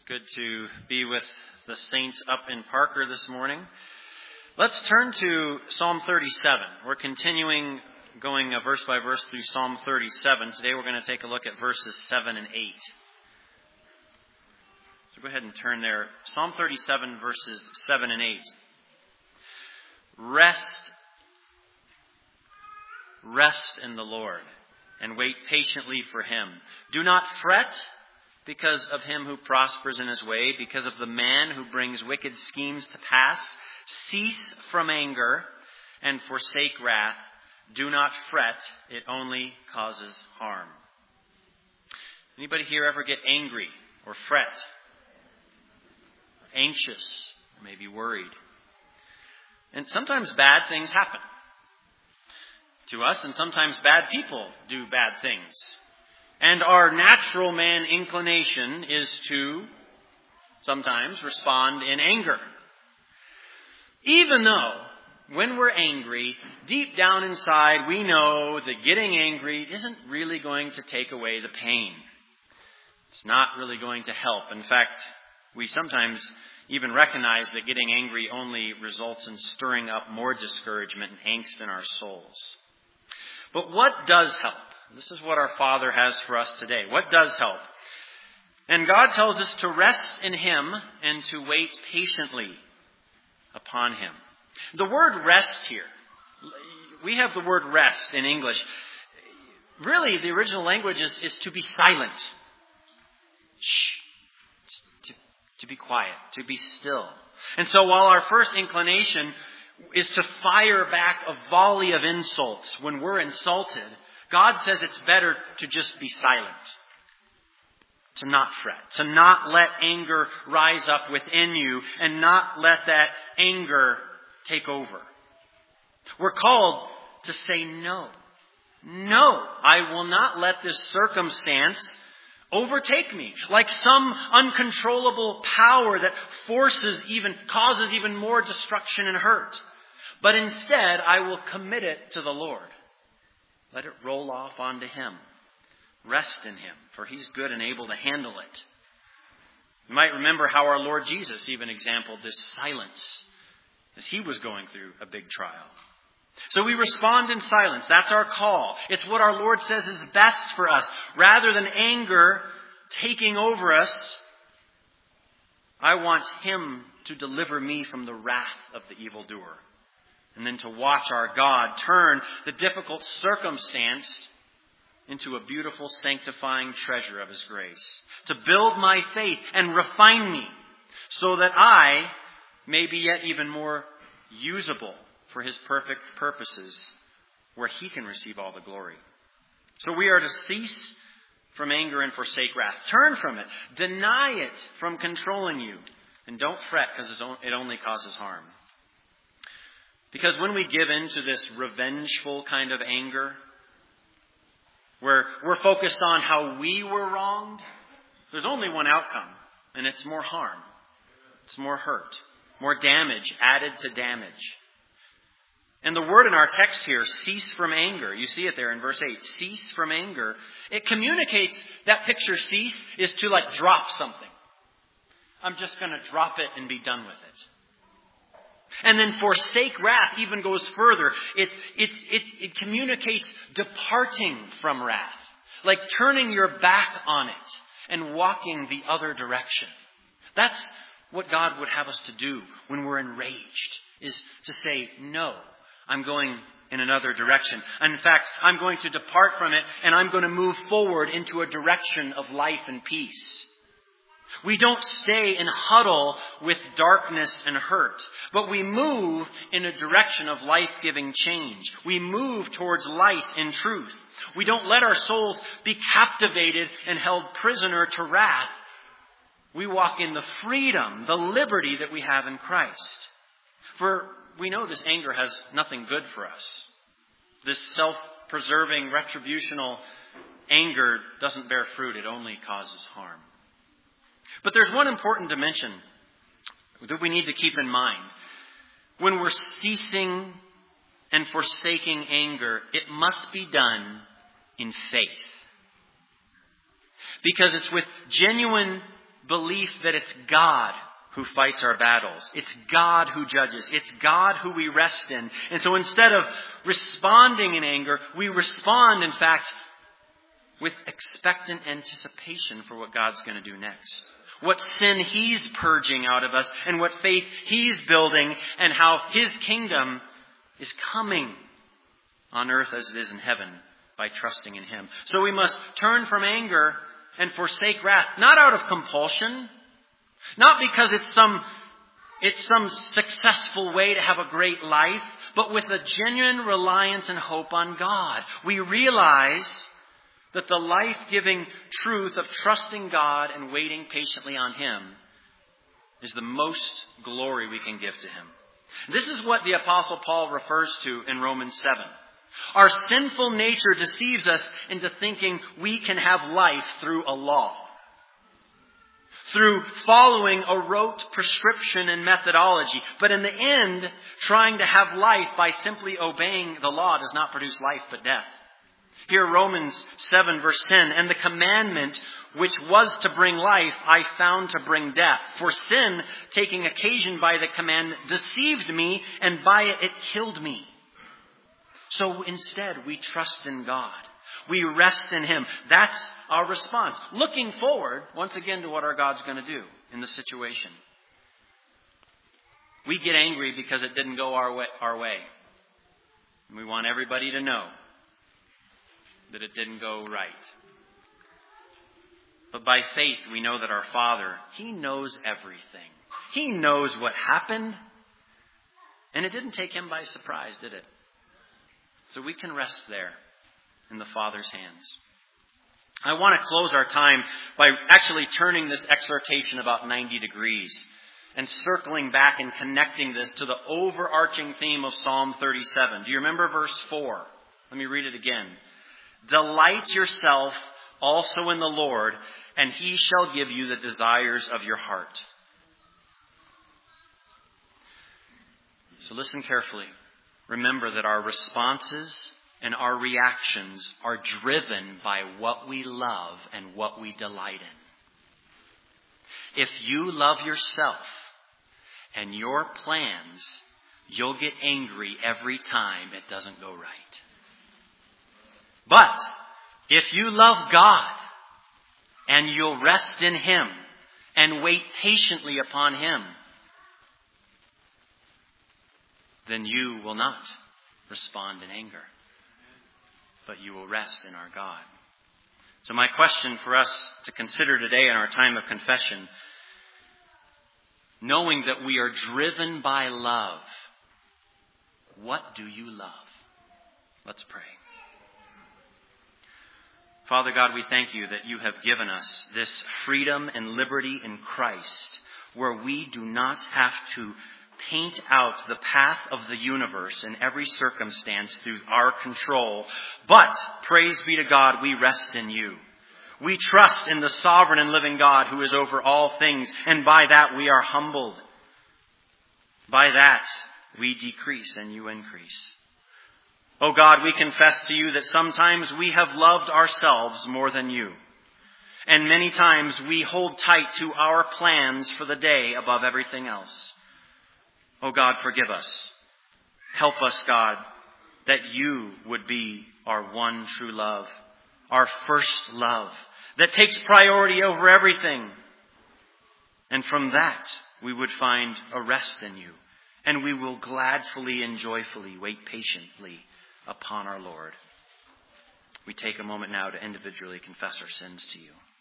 Good to be with the saints up in Parker this morning. Let's turn to Psalm 37. We're continuing going verse by verse through Psalm 37. Today we're going to take a look at verses 7 and 8. So go ahead and turn there. Psalm 37 verses 7 and 8. Rest in the Lord and wait patiently for Him. Do not fret because of him who prospers in his way, because of the man who brings wicked schemes to pass. Cease from anger and forsake wrath. Do not fret, it only causes harm. Anybody here ever get angry or fret? Anxious, or maybe worried? And sometimes bad things happen to us, and sometimes bad people do bad things. And our natural man inclination is to sometimes respond in anger. Even though when we're angry, deep down inside we know that getting angry isn't really going to take away the pain. It's not really going to help. In fact, we sometimes even recognize that getting angry only results in stirring up more discouragement and angst in our souls. But what does help? This is what our Father has for us today. What does help? And God tells us to rest in Him and to wait patiently upon Him. The word rest here, we have the word rest in English. Really, the original language is to be silent. Shh. To be quiet, to be still. And so while our first inclination is to fire back a volley of insults when we're insulted, God says it's better to just be silent, to not fret, to not let anger rise up within you and not let that anger take over. We're called to say no. No, I will not let this circumstance overtake me like some uncontrollable power that causes even more destruction and hurt. But instead, I will commit it to the Lord. Let it roll off onto Him. Rest in Him, for He's good and able to handle it. You might remember how our Lord Jesus even exampled this silence as He was going through a big trial. So we respond in silence. That's our call. It's what our Lord says is best for us. Rather than anger taking over us, I want Him to deliver me from the wrath of the evildoer. And then to watch our God turn the difficult circumstance into a beautiful sanctifying treasure of His grace. To build my faith and refine me so that I may be yet even more usable for His perfect purposes where He can receive all the glory. So we are to cease from anger and forsake wrath. Turn from it. Deny it from controlling you. And don't fret because it only causes harm. Because when we give in to this revengeful kind of anger, where we're focused on how we were wronged, there's only one outcome, and it's more harm. It's more hurt, more damage added to damage. And the word in our text here, cease from anger, you see it there in verse 8, cease from anger. It communicates, that picture cease is to drop something. I'm just going to drop it and be done with it. And then forsake wrath even goes further. It communicates departing from wrath. Like turning your back on it and walking the other direction. That's what God would have us to do when we're enraged. Is to say, no, I'm going in another direction. In fact, I'm going to depart from it and I'm going to move forward into a direction of life and peace. We don't stay and huddle with darkness and hurt, but we move in a direction of life-giving change. We move towards light and truth. We don't let our souls be captivated and held prisoner to wrath. We walk in the freedom, the liberty that we have in Christ. For we know this anger has nothing good for us. This self-preserving, retributional anger doesn't bear fruit. It only causes harm. But there's one important dimension that we need to keep in mind. When we're ceasing and forsaking anger, it must be done in faith. Because it's with genuine belief that it's God who fights our battles. It's God who judges. It's God who we rest in. And so instead of responding in anger, we respond, in fact, with expectant anticipation for what God's going to do next. What sin He's purging out of us and what faith He's building and how His kingdom is coming on earth as it is in heaven by trusting in Him. So we must turn from anger and forsake wrath, not out of compulsion, not because it's some successful way to have a great life, but with a genuine reliance and hope on God. We realize that the life-giving truth of trusting God and waiting patiently on Him is the most glory we can give to Him. This is what the Apostle Paul refers to in Romans 7. Our sinful nature deceives us into thinking we can have life through a law, through following a rote prescription and methodology. But in the end, trying to have life by simply obeying the law does not produce life but death. Here, Romans 7 verse 10, and the commandment which was to bring life, I found to bring death. For sin, taking occasion by the commandment, deceived me, and by it killed me. So instead, we trust in God. We rest in Him. That's our response. Looking forward, once again, to what our God's going to do in the situation. We get angry because it didn't go our way. And we want everybody to know that it didn't go right. But by faith, we know that our Father, He knows everything. He knows what happened. And it didn't take Him by surprise, did it? So we can rest there in the Father's hands. I want to close our time by actually turning this exhortation about 90 degrees and circling back and connecting this to the overarching theme of Psalm 37. Do you remember verse 4? Let me read it again. Delight yourself also in the Lord, and He shall give you the desires of your heart. So listen carefully. Remember that our responses and our reactions are driven by what we love and what we delight in. If you love yourself and your plans, you'll get angry every time it doesn't go right. But if you love God and you'll rest in Him and wait patiently upon Him, then you will not respond in anger, but you will rest in our God. So my question for us to consider today in our time of confession, knowing that we are driven by love, what do you love? Let's pray. Father God, we thank You that You have given us this freedom and liberty in Christ, where we do not have to paint out the path of the universe in every circumstance through our control. But, praise be to God, we rest in You. We trust in the sovereign and living God who is over all things, and by that we are humbled. By that we decrease and You increase. Oh God, we confess to You that sometimes we have loved ourselves more than You. And many times we hold tight to our plans for the day above everything else. Oh God, forgive us. Help us, God, that You would be our one true love, our first love, that takes priority over everything. And from that, we would find a rest in You, and we will gladfully and joyfully wait patiently upon our Lord. We take a moment now to individually confess our sins to You.